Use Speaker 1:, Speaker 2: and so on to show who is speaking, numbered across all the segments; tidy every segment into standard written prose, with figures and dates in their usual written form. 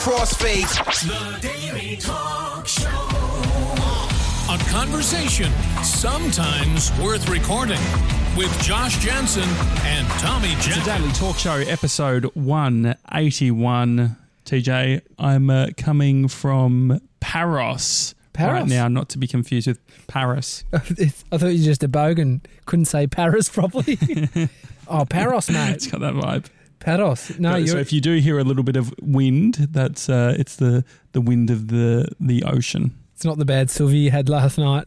Speaker 1: crossfade.
Speaker 2: The Daily Talk Show. A conversation sometimes worth recording with Josh Jansen and Tommy Jenkins.
Speaker 3: It's a Daily Talk Show, episode 181. TJ, I'm coming from Paros. Right now, not to be confused with Paris.
Speaker 4: I thought you were just a bogan. Couldn't say Paris properly. Oh, Paros, mate.
Speaker 3: It's got that vibe.
Speaker 4: Paros. No,
Speaker 3: so if you do hear a little bit of wind, that's it's the wind of the ocean.
Speaker 4: It's not the bad Sylvie you had last night.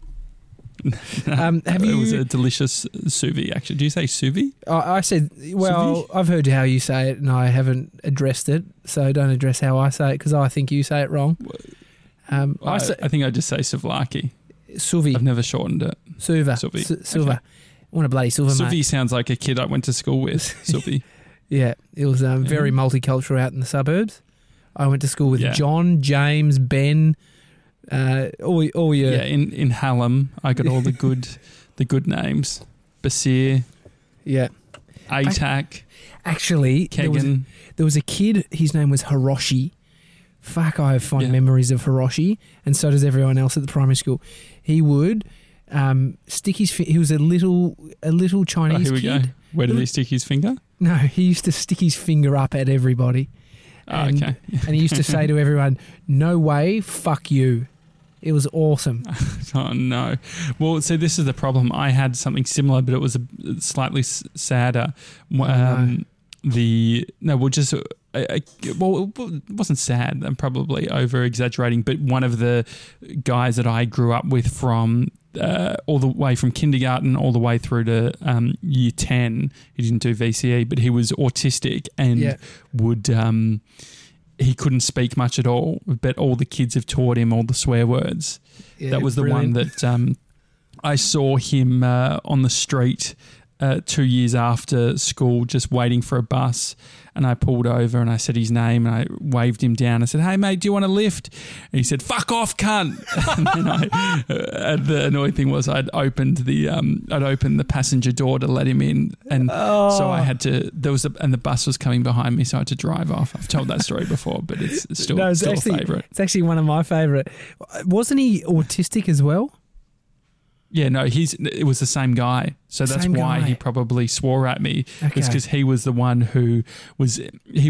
Speaker 3: It was a delicious sous vide, actually. Do you say sous vide?
Speaker 4: I said, well, I've heard how you say it and I haven't addressed it, so don't address how I say it because I think you say it wrong.
Speaker 3: I think I just say souvlaki.
Speaker 4: Sous
Speaker 3: I've never shortened it.
Speaker 4: Silva.
Speaker 3: Okay.
Speaker 4: I want a bloody silver, mate.
Speaker 3: Sous sounds like a kid I went to school with. Sous
Speaker 4: Yeah, it was very multicultural out in the suburbs. I went to school with John, James, Ben, all your...
Speaker 3: Yeah, in Hallam, I got all the good names. Basir.
Speaker 4: Yeah.
Speaker 3: Atac.
Speaker 4: Actually,
Speaker 3: Kegan.
Speaker 4: There was a kid, his name was Hiroshi. Fuck, I have fond memories of Hiroshi, and so does everyone else at the primary school. He would stick his... He was a little Chinese kid.
Speaker 3: Go. Where did he stick his finger?
Speaker 4: No, he used to stick his finger up at everybody.
Speaker 3: Okay.
Speaker 4: And he used to say to everyone, "No way, fuck you." It was awesome.
Speaker 3: Oh, no. Well, see, this is the problem. I had something similar, but it was slightly sadder. It wasn't sad. I'm probably over-exaggerating, but one of the guys that I grew up with from all the way from kindergarten all the way through to year 10, he didn't do VCE, but he was autistic and would... he couldn't speak much at all, but all the kids have taught him all the swear words. Yeah, that was the one that I saw him on the street 2 years after school, just waiting for a bus, and I pulled over and I said his name and I waved him down. I said, "Hey mate, do you want a lift?" And he said, "Fuck off, cunt!" And then the annoying thing was I'd opened the passenger door to let him in, and so I had to. And the bus was coming behind me, so I had to drive off. I've told that story before, but it's still a favourite.
Speaker 4: It's actually one of my favourite. Wasn't he autistic as well?
Speaker 3: Yeah, no, it was the same guy. So that's why he probably swore at me. Okay. It's because he was the one who was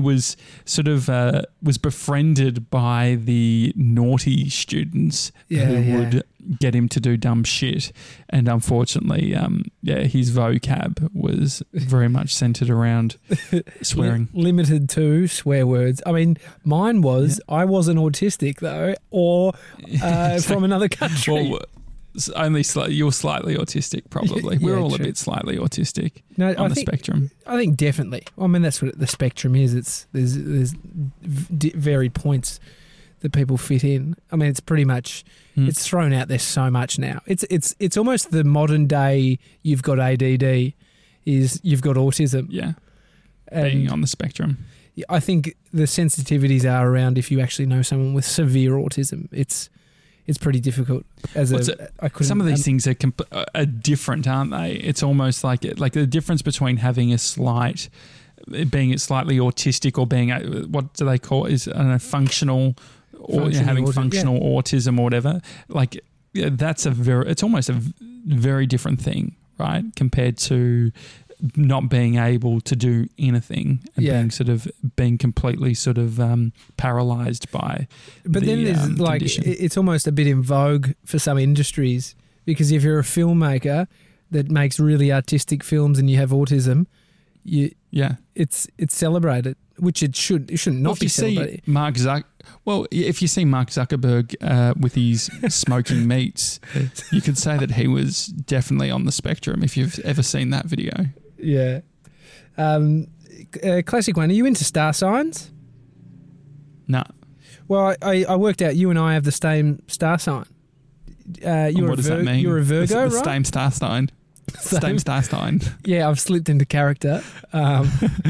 Speaker 3: befriended by the naughty students who would get him to do dumb shit. And unfortunately, his vocab was very much centered around swearing.
Speaker 4: Limited to swear words. I mean, mine was, I wasn't autistic though, or from another country.
Speaker 3: Well, only you're slightly autistic, probably. We're all a bit slightly autistic on the spectrum.
Speaker 4: I think definitely. I mean, that's what the spectrum is. There's varied points that people fit in. I mean, it's pretty much it's thrown out there so much now. It's almost the modern day. You've got ADD, is you've got autism.
Speaker 3: Yeah, being on the spectrum.
Speaker 4: I think the sensitivities are around if you actually know someone with severe autism. It's pretty difficult.
Speaker 3: Some of these things are different, aren't they? It's almost like the difference between having being slightly autistic or being what do they call it? Functional, or having functional autism or whatever. It's almost a very different thing, right? Compared to not being able to do anything and being completely paralyzed by.
Speaker 4: But then there's
Speaker 3: condition.
Speaker 4: It's almost a bit in vogue for some industries, because if you're a filmmaker that makes really artistic films and you have autism, it's celebrated, which it shouldn't not be celebrated.
Speaker 3: If you see Mark Zuckerberg with his smoking meats, you could say that he was definitely on the spectrum. If you've ever seen that video.
Speaker 4: Yeah. Classic one. Are you into star signs?
Speaker 3: No.
Speaker 4: Well, I worked out you and I have the same star sign.
Speaker 3: What does that mean?
Speaker 4: You're a Virgo, right?
Speaker 3: Same star sign. Same star sign.
Speaker 4: Yeah, I've slipped into character.
Speaker 3: And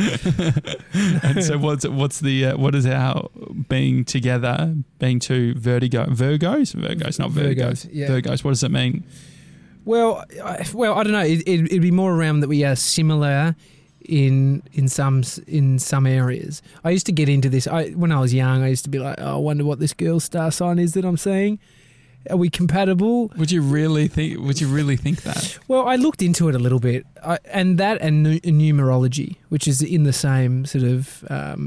Speaker 3: so what is our being together, being two Virgos, not Virgos.
Speaker 4: Yeah.
Speaker 3: Virgos, what does it mean?
Speaker 4: Well, I don't know. It'd be more around that we are similar in some areas. I used to get into this. When I was young, I used to be like, oh, I wonder what this girl's star sign is that I'm seeing. Are we compatible?
Speaker 3: Would you really think that?
Speaker 4: Well, I looked into it a little bit, and numerology, which is in the same sort of,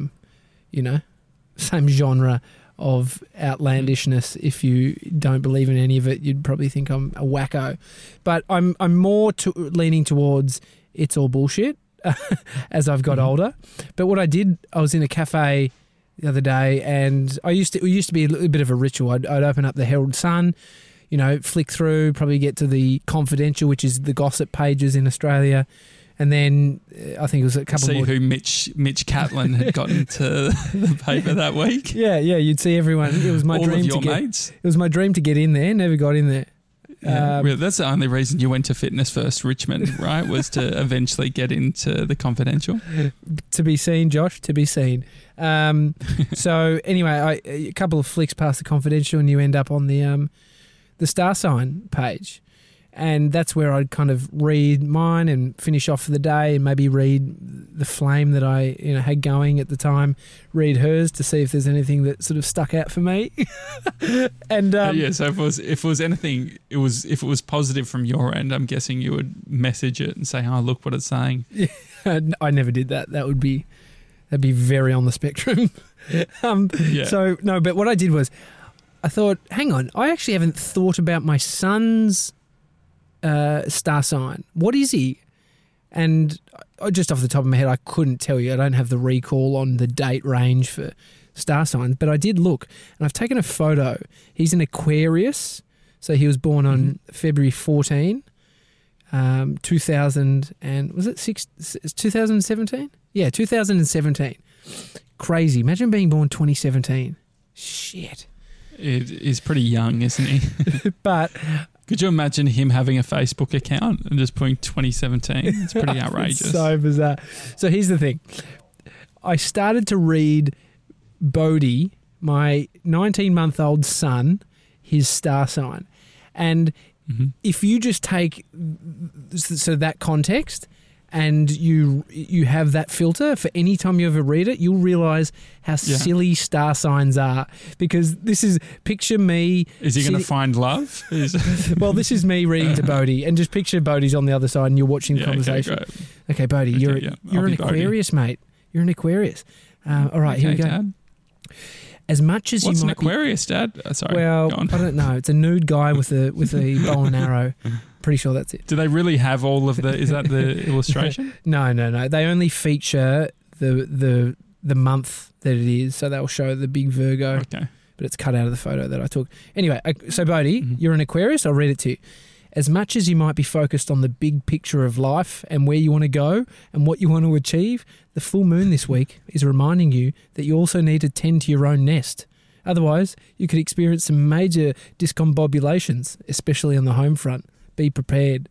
Speaker 4: same genre of outlandishness. If you don't believe in any of it, you'd probably think I'm a wacko. But I'm more leaning towards it's all bullshit as I've got older. But what I did, I was in a cafe the other day, and it used to be a little bit of a ritual. I'd open up the Herald Sun, flick through, probably get to the Confidential, which is the gossip pages in Australia, and then I think it was a couple more.
Speaker 3: See who Mitch Catlin had gotten to the paper that week.
Speaker 4: Yeah, you'd see everyone. It was my
Speaker 3: all
Speaker 4: dream
Speaker 3: of your
Speaker 4: to get.
Speaker 3: mates.
Speaker 4: It was my dream to get in there. Never got in there.
Speaker 3: Yeah, that's the only reason you went to Fitness First Richmond, right? Was to eventually get into the Confidential.
Speaker 4: To be seen, Josh. To be seen. So anyway, a couple of flicks past the Confidential, and you end up on the star sign page, and that's where I'd kind of read mine and finish off for the day, and maybe read the flame that I had going at the time. Read hers to see if there's anything that sort of stuck out for me. And
Speaker 3: so if it was anything, if it was positive from your end, I'm guessing you would message it and say, "Oh, look what it's saying."
Speaker 4: Yeah, I never did that. That'd be very on the spectrum. So no, but what I did was I thought, hang on, I actually haven't thought about my son's star sign. What is he? And just off the top of my head, I couldn't tell you. I don't have the recall on the date range for star signs, but I did look, and I've taken a photo. He's an Aquarius, so he was born on February 14, 2000, and was it 2017? Yeah, 2017. Crazy. Imagine being born 2017. Shit.
Speaker 3: It is pretty young, isn't he?
Speaker 4: But
Speaker 3: could you imagine him having a Facebook account and just putting 2017? It's pretty outrageous.
Speaker 4: It's so bizarre. So here's the thing. I started to read Bodhi, my 19-month-old son, his star sign. And if you just take that context and you have that filter for any time you ever read it, you'll realise how silly star signs are. Because this is, picture me...
Speaker 3: Is he going to find love?
Speaker 4: Well, this is me reading to Bodhi, and just picture Bodhi's on the other side and you're watching the conversation. Okay, Bodhi, you're an Aquarius, mate. You're an Aquarius. All right, here we go. Dad. As much as
Speaker 3: What's
Speaker 4: you
Speaker 3: an
Speaker 4: might
Speaker 3: Aquarius, Dad? Sorry.
Speaker 4: Well, I don't know. It's a nude guy with a bow and arrow. Pretty sure that's it.
Speaker 3: Do they really have all of the? Is that the illustration?
Speaker 4: No. They only feature the month that it is, so they'll show the big Virgo.
Speaker 3: Okay.
Speaker 4: But it's cut out of the photo that I took. Anyway, so Bodhi, you're an Aquarius. I'll read it to you. As much as you might be focused on the big picture of life and where you want to go and what you want to achieve, the full moon this week is reminding you that you also need to tend to your own nest. Otherwise, you could experience some major discombobulations, especially on the home front. Be prepared.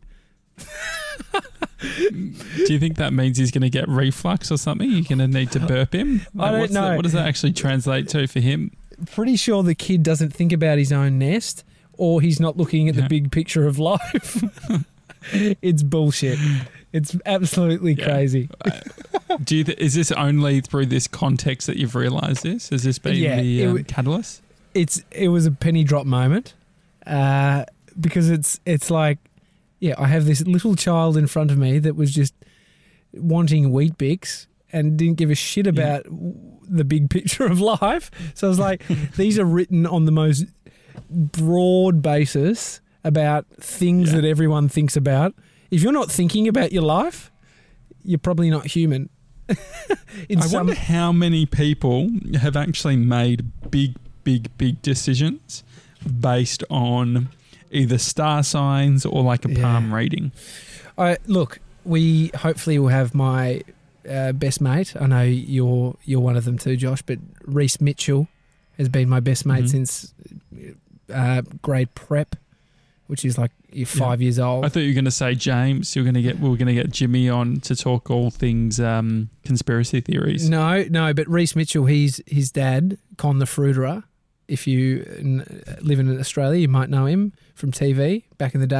Speaker 3: Do you think that means he's going to get reflux or something? You're going to need to burp him?
Speaker 4: I don't know.
Speaker 3: What does that actually translate to for him?
Speaker 4: Pretty sure the kid doesn't think about his own nest, or he's not looking at the big picture of life. It's bullshit. It's absolutely crazy.
Speaker 3: Is this only through this context that you've realised this? Has this been the catalyst?
Speaker 4: It was a penny drop moment, because it's like, I have this little child in front of me that was just wanting Wheat Bix and didn't give a shit about the big picture of life. So I was like, these are written on the most broad basis about things that everyone thinks about. If you're not thinking about your life, you're probably not human.
Speaker 3: I wonder how many people have actually made big decisions based on either star signs or like a palm reading.
Speaker 4: Look, we hopefully will have my best mate. I know you're one of them too, Josh, but Reese Mitchell has been my best mate since grade prep, which is like you're 5 years old.
Speaker 3: I thought you were going to say James. We were going to get Jimmy on to talk all things conspiracy theories.
Speaker 4: No, but Reese Mitchell, his dad, Con the Fruiterer. If you live in Australia, you might know him from TV back in the day.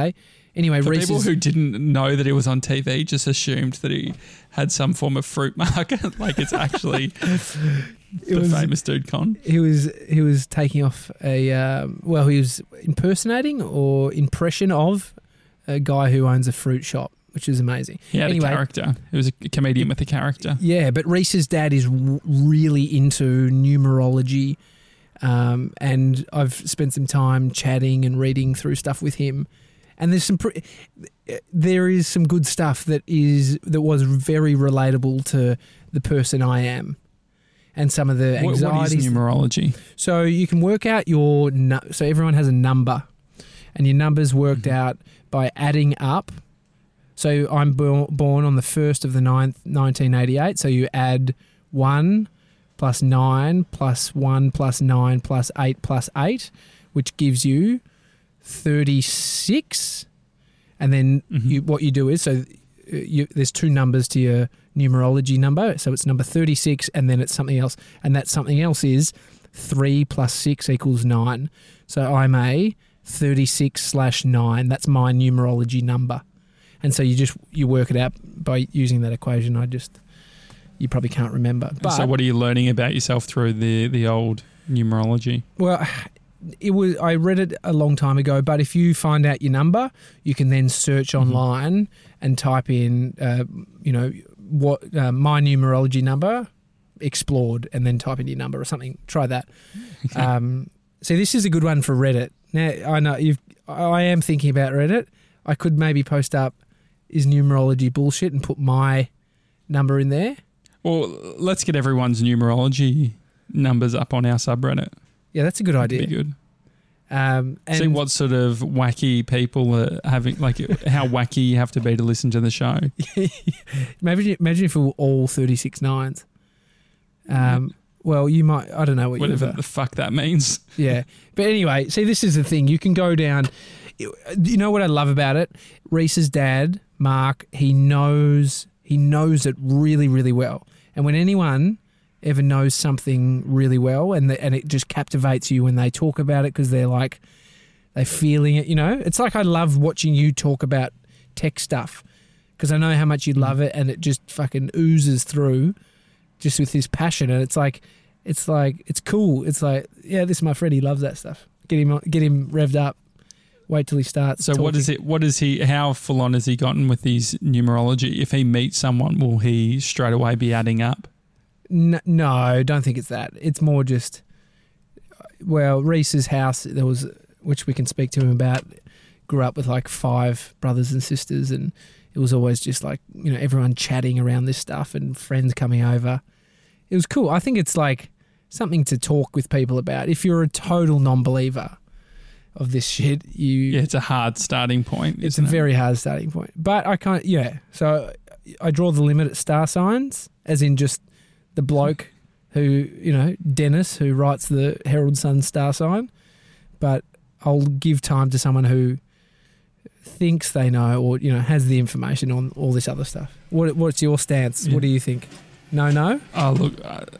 Speaker 4: Anyway,
Speaker 3: For
Speaker 4: Reese's...
Speaker 3: people who didn't know that he was on TV, just assumed that he had some form of fruit market, like it's actually the famous dude Con.
Speaker 4: He was taking off he was impersonating or impression of a guy who owns a fruit shop, which is amazing.
Speaker 3: He had a character. He was a comedian with a character.
Speaker 4: Yeah, but Reese's dad is really into numerology, and I've spent some time chatting and reading through stuff with him. And there is some good stuff that was very relatable to the person I am, and some of the anxieties.
Speaker 3: What is numerology?
Speaker 4: So you can work out so everyone has a number, and your number's worked out by adding up. So I'm born on the 1st of the 9th, 1988. So you add 1 plus 9 plus 1 plus 9 plus 8 plus 8, which gives you 36. And then what you do is, there's two numbers to your numerology number. So it's number 36 and then it's something else. And that something else is 3 plus 6 equals 9. So I'm a 36/9. That's my numerology number. And so you work it out by using that equation. You probably can't remember. But,
Speaker 3: so what are you learning about yourself through the old numerology?
Speaker 4: Well, I read it a long time ago, but if you find out your number, you can then search online and type in, what my numerology number explored, and then type in your number or something. Try that. Okay. So this is a good one for Reddit. Now I know I am thinking about Reddit. I could maybe post up, is numerology bullshit, and put my number in there.
Speaker 3: Well, let's get everyone's numerology numbers up on our subreddit.
Speaker 4: Yeah, that's a good idea.
Speaker 3: That'd be good.
Speaker 4: And
Speaker 3: see what sort of wacky people are having, like how wacky you have to be to listen to the show.
Speaker 4: Imagine if it were all 36 nines. Well, you might, I don't know
Speaker 3: whatever the fuck that means.
Speaker 4: Yeah. But anyway, see, this is the thing. You can go down. You know what I love about it? Reese's dad, Mark, he knows it really, really well. And when anyone ever knows something really well and it just captivates you when they talk about it because they're feeling it, It's like I love watching you talk about tech stuff because I know how much you love it and it just fucking oozes through just with this passion. And it's cool. It's like, yeah, this is my friend. He loves that stuff. Get him revved up. Wait till he starts.
Speaker 3: So talking. How full on has he gotten with his numerology? If he meets someone, will he straight away be adding up?
Speaker 4: No, I don't think it's that. It's more just, Reese's house, which we can speak to him about, grew up with 5 brothers and sisters, and it was always just everyone chatting around this stuff and friends coming over. It was cool. I think it's something to talk with people about. If you're a total non-believer of this shit,
Speaker 3: it's a hard starting point.
Speaker 4: It's a very hard starting point. But I can't, So I draw the limit at star signs, as in just the bloke who, Dennis, who writes the Herald Sun star sign. But I'll give time to someone who thinks they know or, has the information on all this other stuff. What's your stance? Yeah. What do you think? No?
Speaker 3: Oh, look,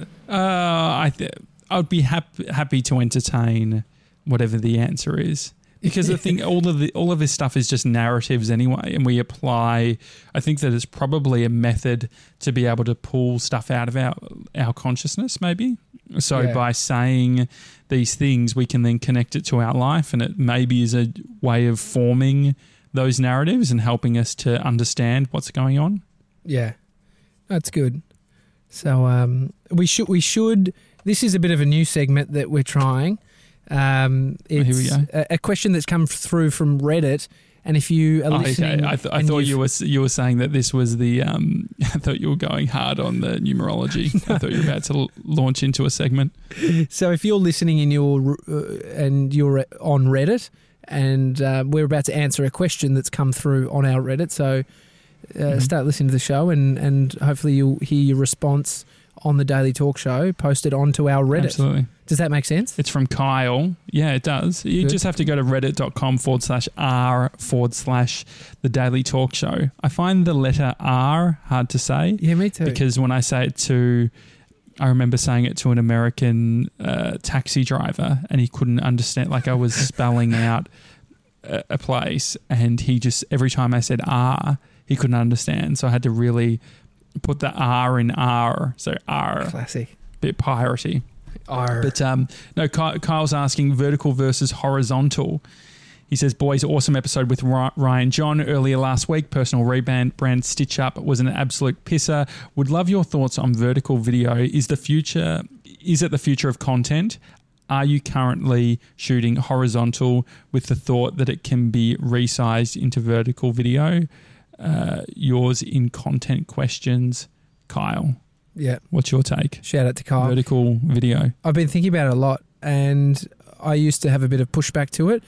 Speaker 3: I'd be happy to entertain whatever the answer is. Because I think all of this stuff is just narratives anyway, and we apply. I think that it's probably a method to be able to pull stuff out of our consciousness, maybe. So by saying these things, we can then connect it to our life, and it maybe is a way of forming those narratives and helping us to understand what's going on.
Speaker 4: Yeah, that's good. So we should. This is a bit of a new segment that we're trying. It's
Speaker 3: here we go.
Speaker 4: A question that's come through from Reddit, and if you are listening,
Speaker 3: I thought you were saying that this was the. I thought you were going hard on the numerology. No. I thought you were about to launch into a segment.
Speaker 4: So if you're listening and you're on Reddit, and we're about to answer a question that's come through on our Reddit, so start listening to the show, and hopefully you'll hear your response on the Daily Talk Show posted onto our Reddit.
Speaker 3: Absolutely.
Speaker 4: Does that make sense?
Speaker 3: It's from Kyle. Yeah, it does. You just have to go to reddit.com/r/the Daily Talk Show. I find the letter R hard to say.
Speaker 4: Yeah, me too.
Speaker 3: Because when I say it I remember saying it to an American taxi driver and he couldn't understand, I was spelling out a place, and he just, every time I said R, he couldn't understand. So I had to really put the R in R. So R.
Speaker 4: Classic.
Speaker 3: Bit piratey.
Speaker 4: R.
Speaker 3: But no, Kyle's asking vertical versus horizontal. He says, boys, awesome episode with Ryan John earlier last week. Personal brand Stitch Up was an absolute pisser. Would love your thoughts on vertical video. Is it the future of content? Are you currently shooting horizontal with the thought that it can be resized into vertical video? Yours in content questions, Kyle.
Speaker 4: Yeah.
Speaker 3: What's your take?
Speaker 4: Shout out to Kyle.
Speaker 3: Vertical video.
Speaker 4: I've been thinking about it a lot, and I used to have a bit of pushback to it.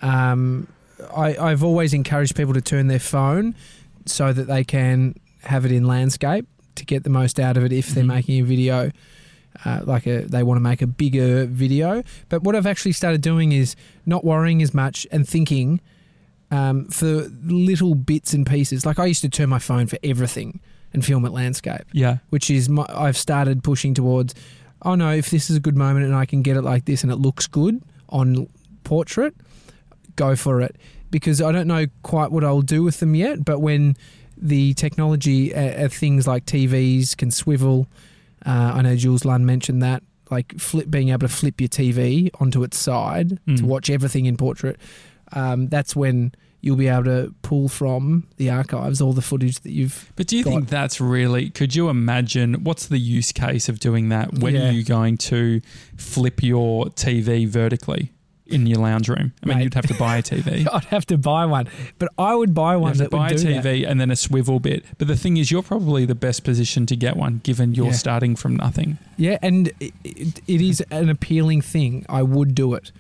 Speaker 4: I've always encouraged people to turn their phone so that they can have it in landscape to get the most out of it if they're making a video, they want to make a bigger video. But what I've actually started doing is not worrying as much and thinking for little bits and pieces. Like I used to turn my phone for everything and film at landscape.
Speaker 3: Yeah.
Speaker 4: Which is I've started pushing towards, oh no, if this is a good moment and I can get it like this and it looks good on portrait, go for it. Because I don't know quite what I'll do with them yet, but when the technology of things like TVs can swivel, I know Jules Lund mentioned that, like being able to flip your TV onto its side to watch everything in portrait, that's when you'll be able to pull from the archives all the footage that you've
Speaker 3: But do you think that's really, could you imagine, what's the use case of doing that? When are you going to flip your TV vertically in your lounge room? I mean, you'd have to buy a TV.
Speaker 4: I'd have to buy one, but I would buy one that would do that.
Speaker 3: Buy a TV and then a swivel bit. But the thing is, you're probably the best position to get one, given you're starting from nothing.
Speaker 4: Yeah, and it is an appealing thing. I would do it.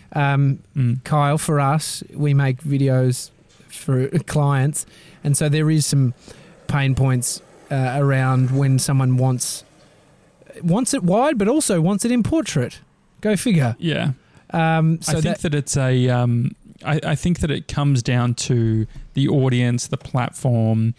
Speaker 4: Kyle, for us, we make videos for clients, and so there is some pain points around when someone wants it wide, but also wants it in portrait. Go figure.
Speaker 3: Yeah. I think that it's I think that it comes down to the audience, the platform,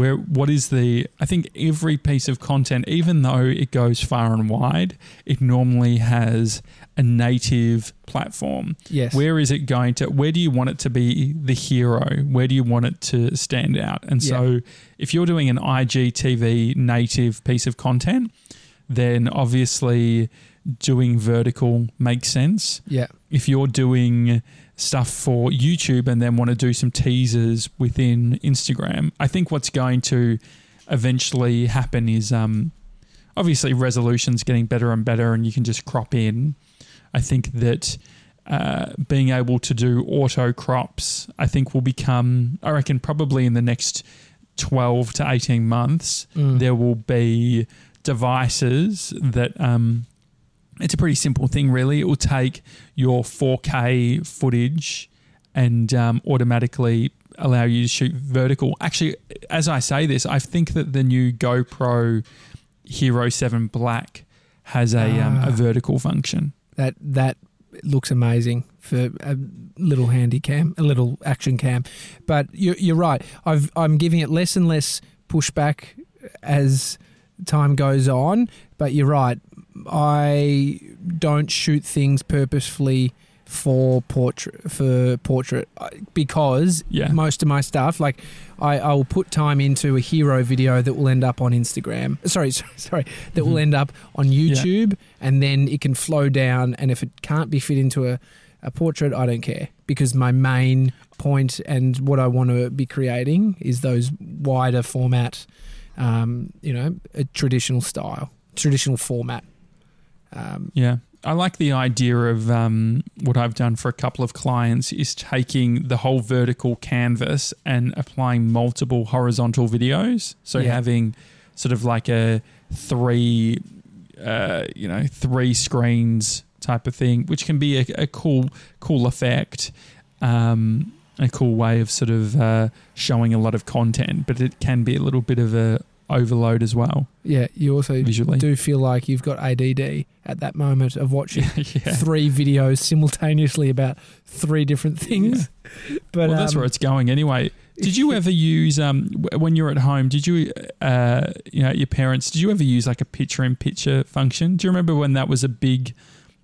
Speaker 3: I think every piece of content, even though it goes far and wide, it normally has a native platform.
Speaker 4: Yes.
Speaker 3: Where do you want it to be the hero? Where do you want it to stand out? And so if you're doing an IGTV native piece of content, then obviously doing vertical makes sense.
Speaker 4: Yeah.
Speaker 3: If you're doing stuff for YouTube and then want to do some teasers within Instagram, I think what's going to eventually happen is obviously resolution's getting better and better and you can just crop in. I think that being able to do auto crops, I think will become, I reckon probably in the next 12 to 18 months, there will be devices that it's a pretty simple thing, really. It will take your 4K footage and automatically allow you to shoot vertical. Actually, as I say this, I think that the new GoPro Hero 7 Black has a vertical function.
Speaker 4: That looks amazing for a little handy cam, a little action cam. But you're right. I'm giving it less and less pushback as time goes on. But you're right. I don't shoot things purposefully for portrait because most of my stuff, like I'll put time into a hero video that will end up on Instagram. Sorry, that will end up on YouTube, and then it can flow down. And if it can't be fit into a portrait, I don't care, because my main point and what I want to be creating is those wider format, a traditional style, traditional format.
Speaker 3: I like the idea of what I've done for a couple of clients is taking the whole vertical canvas and applying multiple horizontal videos. So having sort of like a three screens type of thing, which can be a cool effect, a cool way of sort of showing a lot of content, but it can be a little bit of a overload as well. Yeah, you also visually do feel like you've got ADD at that moment of watching three videos simultaneneoly about three different things. But that's where it's going anyway. Did you ever use when you were at home? Did you, your parents? Did you ever use like a picture-in-picture function? Do you remember when that was a big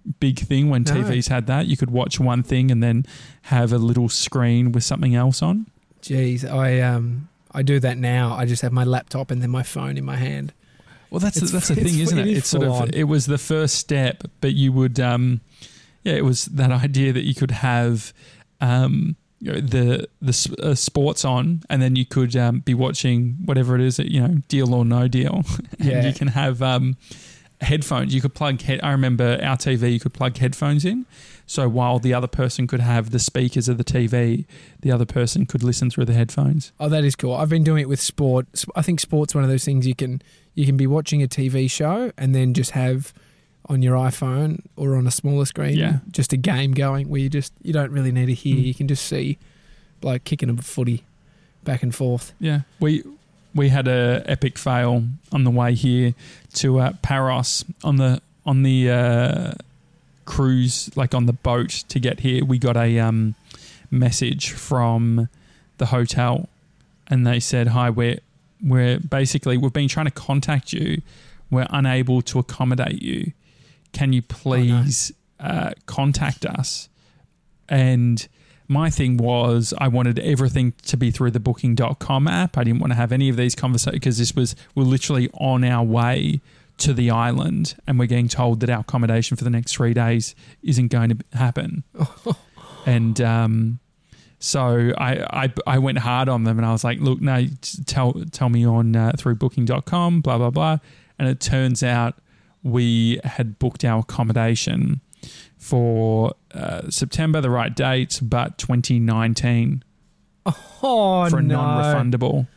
Speaker 3: big thing when TVs had that. You could watch one thing and then have a little screen with something else on.
Speaker 4: Jeez, I do that now. I just have my laptop and then my phone in my hand.
Speaker 3: Well, that's the thing, isn't it? It's sort of, it was the first step, but you would, it was that idea that you could have the sports on, and then you could be watching whatever it is, Deal or No Deal. And you can have headphones. You could plug. I remember our TV. You could plug headphones in, so while the other person could have the speakers of the TV, the other person could listen through the headphones.
Speaker 4: Oh, that is cool. I've been doing it with sport. I think sport's one of those things you can be watching a TV show and then just have on your iPhone or on a smaller screen, just a game going where you don't really need to hear. You can just see like kicking a footy back and forth.
Speaker 3: Yeah, we had a epic fail on the way here to Paros on the cruise, like on the boat to get here. We got a message from the hotel, and they said, "Hi, we're basically we've been trying to contact you. We're unable to accommodate you. Can you please contact us?" And my thing was I wanted everything to be through the booking.com app. I didn't want to have any of these conversations because we're literally on our way to the island and we're getting told that our accommodation for the next 3 days isn't going to happen. And so I went hard on them and I was like, look, no, tell me on through booking.com, blah, blah, blah. And it turns out we had booked our accommodation for September, the right date, but 2019.
Speaker 4: Oh,
Speaker 3: for a
Speaker 4: no.
Speaker 3: Non-refundable.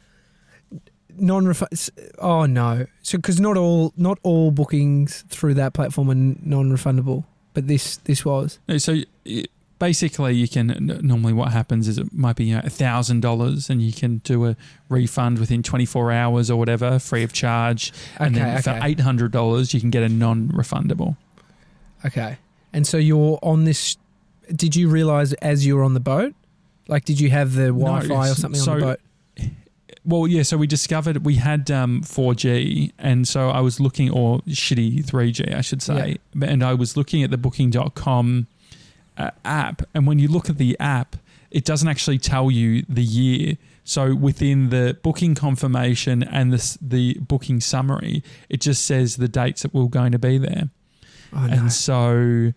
Speaker 4: Oh, no. So, because not all bookings through that platform are non-refundable, but this was.
Speaker 3: So basically, you can normally what happens is it might be $1,000, and you can do a refund within 24 hours or whatever, free of charge. And then for $800, you can get a non-refundable.
Speaker 4: Okay. And so you're on this. Did you realise as you were on the boat? Like, did you have the Wi-Fi or something on the boat?
Speaker 3: Well, yeah, so we discovered we had 4G, and so I was looking, or shitty 3G, I should say, and I was looking at the booking.com app, and when you look at the app, it doesn't actually tell you the year. So within the booking confirmation and the booking summary, it just says the dates that we're going to be there.
Speaker 4: Oh, no.
Speaker 3: And so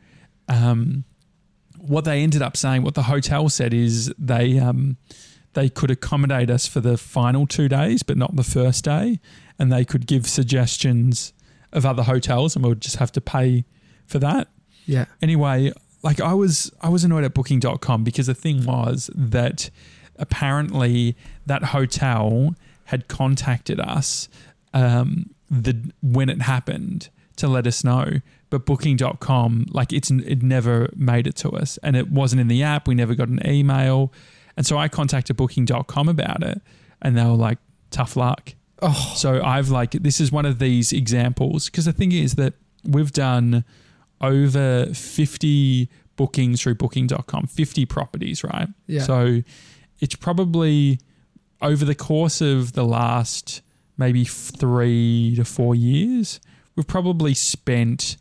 Speaker 3: what they ended up saying, what the hotel said is they could accommodate us for the final 2 days, but not the first day. And they could give suggestions of other hotels and we would just have to pay for that.
Speaker 4: Yeah.
Speaker 3: Anyway, like I was annoyed at booking.com because the thing was that apparently that hotel had contacted us when it happened to let us know. But booking.com, like it never made it to us, and it wasn't in the app. We never got an email. And so I contacted booking.com about it, and they were like, tough luck.
Speaker 4: Oh.
Speaker 3: So this is one of these examples, because the thing is that we've done over 50 bookings through booking.com, 50 properties, right?
Speaker 4: Yeah.
Speaker 3: So it's probably over the course of the last maybe 3 to 4 years, we've probably spent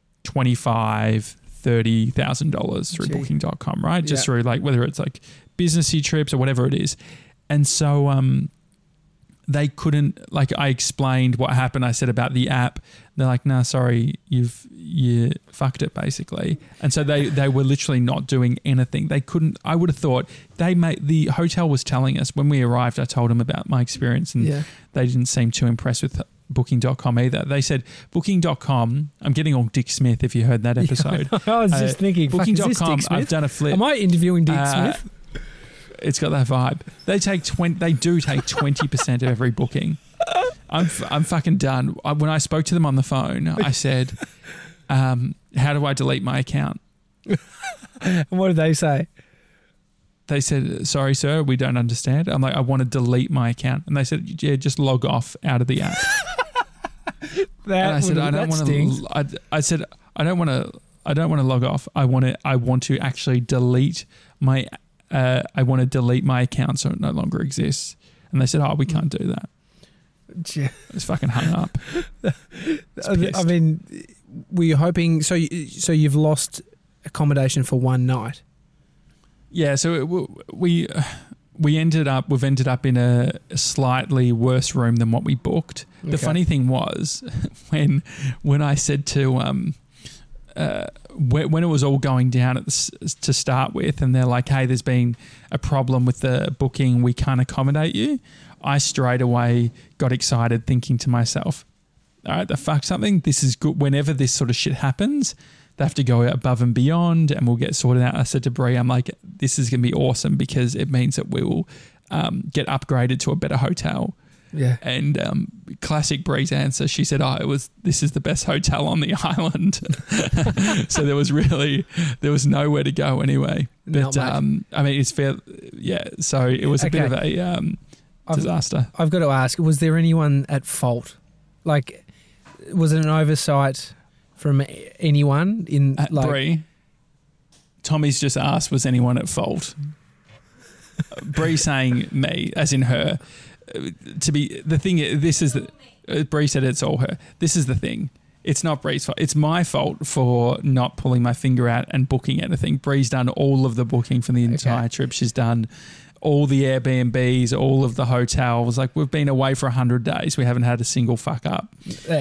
Speaker 3: $25,000-$30,000 through booking.com, right? Just through whether it's like businessy trips or whatever it is. And so they couldn't, I explained what happened. I said about the app. They're like, no, sorry, you fucked it basically. And so they were literally not doing anything. They couldn't, I would have thought the hotel was telling us when we arrived, I told them about my experience and they didn't seem too impressed with booking.com either. They said booking.com, I'm getting all Dick Smith if you heard that episode.
Speaker 4: I was just thinking,
Speaker 3: booking.com, I've done a flip.
Speaker 4: Am I interviewing Dick Smith?
Speaker 3: It's got that vibe. They do take 20% of every booking. I'm fucking done. When I spoke to them on the phone, I said, how do I delete my account?
Speaker 4: And what did they say?
Speaker 3: They said, sorry, sir, we don't understand. I'm like, I want to delete my account. And they said, yeah, just log off out of the app. And I said, I don't want to. I said, I don't want to log off. I want to actually delete my. I want to delete my account so it no longer exists. And they said, oh, we can't do that.
Speaker 4: Yeah.
Speaker 3: It's fucking hung up.
Speaker 4: I mean, were you hoping? So you've lost accommodation for one night.
Speaker 3: Yeah. So we've ended up in a slightly worse room than what we booked. The funny thing was when I said to when it was all going down to start with, and they're like, "Hey, there's been a problem with the booking. We can't accommodate you." I straight away got excited, thinking to myself, "All right, the fuck something. This is good. Whenever this sort of shit happens, they have to go above and beyond, and we'll get sorted out." I said to Brie, "I'm like, this is going to be awesome because it means that we will get upgraded to a better hotel."
Speaker 4: Yeah.
Speaker 3: And classic Bree's answer, she said, this is the best hotel on the island. So there was nowhere to go anyway. But I mean, it's fair. Yeah. So it was a bit of a disaster.
Speaker 4: I've got to ask, was there anyone at fault? Like, was it an oversight from anyone in
Speaker 3: Bree? Tommy's just asked, was anyone at fault? Bree saying me, as in her. To be the thing, this is the Bree said it's all her. This is the thing. It's not Bree's fault. It's my fault for not pulling my finger out and booking anything. Bree's done all of the booking for the entire trip. She's done all the Airbnbs, all of the hotels. Like, we've been away for 100 days. We haven't had a single fuck up.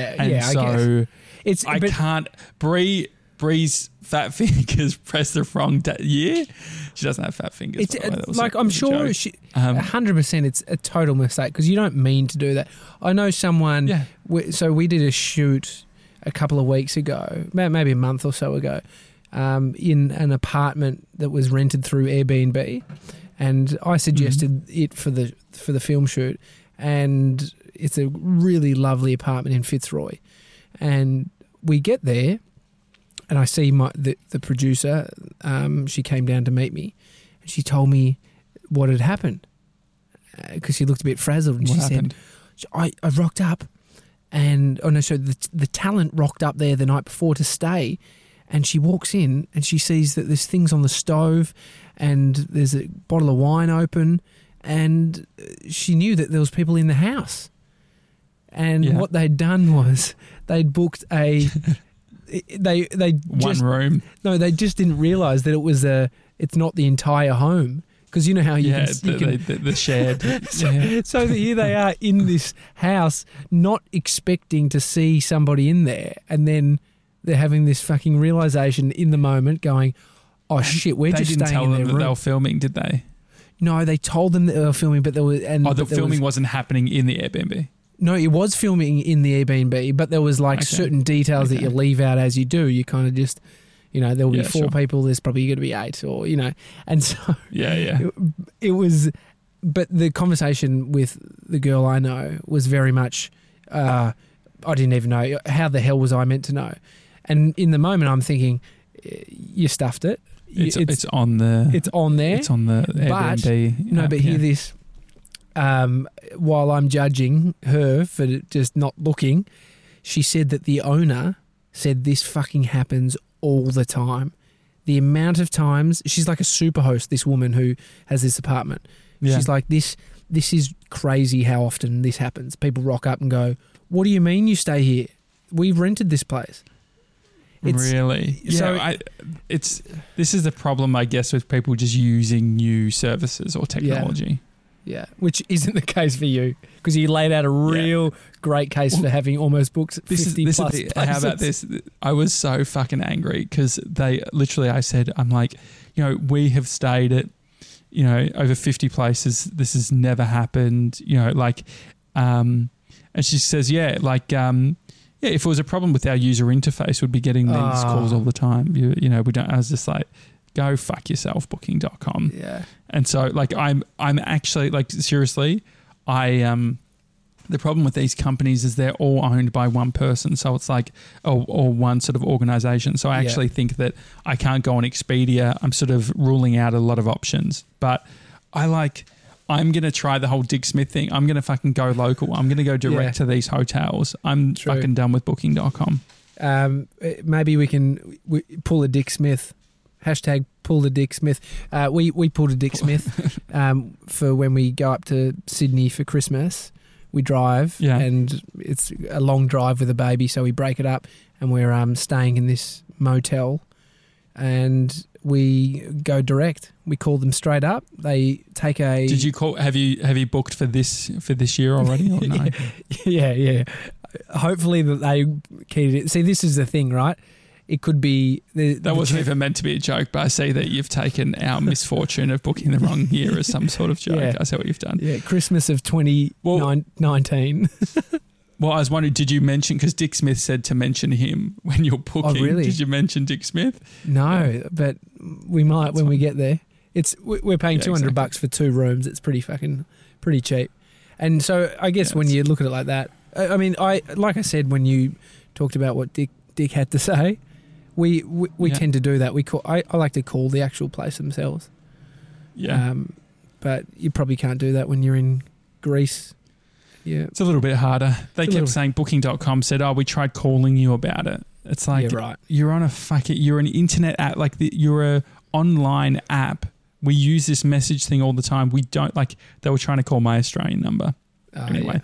Speaker 3: I guess. Can't. Bree's fat fingers pressed the wrong year. She doesn't have fat fingers.
Speaker 4: I'm sure she 100%. It's a total mistake because you don't mean to do that. I know someone. Yeah. So we did a shoot a couple of weeks ago, maybe a month or so ago, in an apartment that was rented through Airbnb, and I suggested it for the film shoot, and it's a really lovely apartment in Fitzroy, and we get there. And I see the producer, she came down to meet me, and she told me what had happened because she looked a bit frazzled. And she said, I rocked up, and the talent rocked up there the night before to stay, and she walks in and she sees that there's things on the stove and there's a bottle of wine open, and she knew that there was people in the house. And what they'd done was they'd booked a... They
Speaker 3: one room.
Speaker 4: No, they just didn't realise that it's not the entire home, because you know how
Speaker 3: the shared.
Speaker 4: So here they are in this house, not expecting to see somebody in there, and then they're having this fucking realisation in the moment, going, "Oh shit, we're just staying in their room." They didn't tell them that
Speaker 3: they were filming, did they?
Speaker 4: No, they told them that they were filming, but there was
Speaker 3: the filming wasn't happening in the Airbnb.
Speaker 4: No, it was filming in the Airbnb, but there was certain details that you leave out as you do. You kind of just, there will be 4 people. There's probably going to be 8, or and so it was. But the conversation with the girl I know was very much. I didn't even know, how the hell was I meant to know? And in the moment, I'm thinking, you stuffed it.
Speaker 3: It's on the.
Speaker 4: It's on there.
Speaker 3: It's on the Airbnb.
Speaker 4: But hear this. While I'm judging her for just not looking, she said that the owner said this fucking happens all the time. The amount of times, she's like a super host, this woman who has this apartment. Yeah. She's like, this is crazy how often this happens. People rock up and go, "What do you mean you stay here? We've rented this place."
Speaker 3: Really? This is the problem, I guess, with people just using new services or technology.
Speaker 4: Yeah, which isn't the case for you, because you laid out a real great case for having almost booked 50 plus places.
Speaker 3: How about this? I was so fucking angry because I said, I'm like, we have stayed at, over 50 places. This has never happened, and she says, if it was a problem with our user interface, we'd be getting these calls all the time. We don't. I was just like, go fuck yourself, booking.com.
Speaker 4: Yeah.
Speaker 3: And so I'm actually seriously, the problem with these companies is they're all owned by one person. So it's or one sort of organization. So I actually think that I can't go on Expedia. I'm sort of ruling out a lot of options, but I'm going to try the whole Dick Smith thing. I'm going to fucking go local. I'm going to go direct to these hotels. I'm fucking done with booking.com.
Speaker 4: Maybe we can pull a Dick Smith. Hashtag pull the Dick Smith. We pulled a Dick Smith for when we go up to Sydney for Christmas. we drive,
Speaker 3: Yeah.
Speaker 4: and it's a long drive with a baby, so we break it up, and we're staying in this motel, and we go direct. We call them straight up. They take a.
Speaker 3: Did you call? Have you booked for this year already? Or no?
Speaker 4: Yeah. Hopefully that they keyed it. See, this is the thing, right? It could be
Speaker 3: that wasn't even meant to be a joke, but I see that you've taken our misfortune of booking the wrong year as some sort of joke.
Speaker 4: Yeah.
Speaker 3: I see what you've done.
Speaker 4: Yeah, Christmas of 2019.
Speaker 3: Well, I was wondering, did you mention, because Dick Smith said to mention him when you're booking.
Speaker 4: Oh, really?
Speaker 3: Did you mention Dick Smith?
Speaker 4: No, but we might when we get there. We're paying $200 for 2 rooms. It's pretty cheap. And so I guess when you look at it like that, I mean, like I said when you talked about what Dick had to say, we tend to do that. I like to call the actual place themselves.
Speaker 3: Yeah.
Speaker 4: But you probably can't do that when you're in Greece. Yeah.
Speaker 3: It's a little bit harder. They kept saying Booking.com said, "Oh, we tried calling you about it." It's like,
Speaker 4: yeah, right.
Speaker 3: You're on you're an internet app, you're a online app. We use this message thing all the time. We don't they were trying to call my Australian number. Anyway,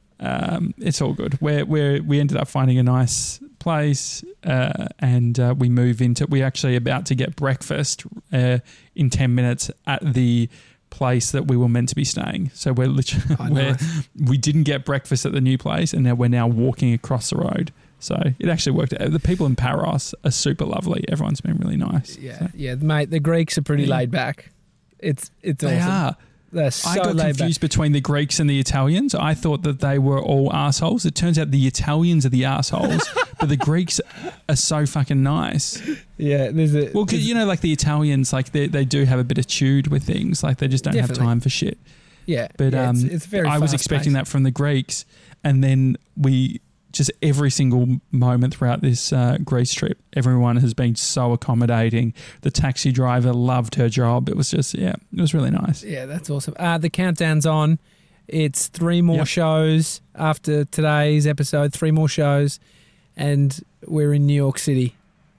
Speaker 3: it's all good. We ended up finding a nice place, and we're actually about to get breakfast in 10 minutes at the place that we were meant to be staying. So we're literally we didn't get breakfast at the new place, and we're now walking across the road. So it actually worked out. The people in Paros are super lovely. Everyone's been really nice.
Speaker 4: Yeah, mate. The Greeks are pretty laid back. It's
Speaker 3: they
Speaker 4: awesome.
Speaker 3: Are.
Speaker 4: They're so
Speaker 3: I got
Speaker 4: laid
Speaker 3: confused
Speaker 4: back.
Speaker 3: between the Greeks and the Italians. I thought that they were all assholes. It turns out the Italians are the assholes, but the Greeks are so fucking nice.
Speaker 4: Yeah,
Speaker 3: because like the Italians, they do have a bit of chewed with things. Like they just don't have time for shit.
Speaker 4: Yeah,
Speaker 3: but
Speaker 4: it's very.
Speaker 3: I was expecting that from the Greeks, and then we just every single moment throughout this Greece trip, everyone has been so accommodating. The taxi driver loved her job. It was just, it was really nice.
Speaker 4: Yeah, that's awesome. The countdown's on. It's 3 more shows after today's episode, 3 more shows, and we're in New York City.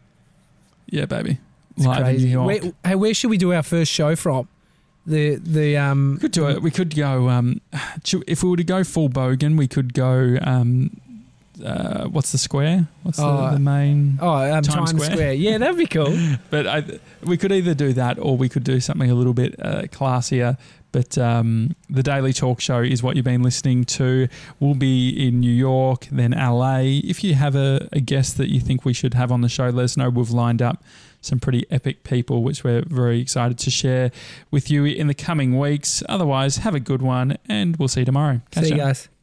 Speaker 3: Yeah, baby.
Speaker 4: It's
Speaker 3: live
Speaker 4: crazy.
Speaker 3: in New York.
Speaker 4: Where should we do our first show from?
Speaker 3: We could do it. We could go, if we were to go full Bogan, we could go... what's the square? What's the main?
Speaker 4: Times Square. Yeah, that'd be cool.
Speaker 3: But we could either do that or we could do something a little bit classier. But the Daily Talk Show is what you've been listening to. We'll be in New York, then LA. If you have a guest that you think we should have on the show, let us know. We've lined up some pretty epic people, which we're very excited to share with you in the coming weeks. Otherwise, have a good one, and we'll see you tomorrow.
Speaker 4: See you guys.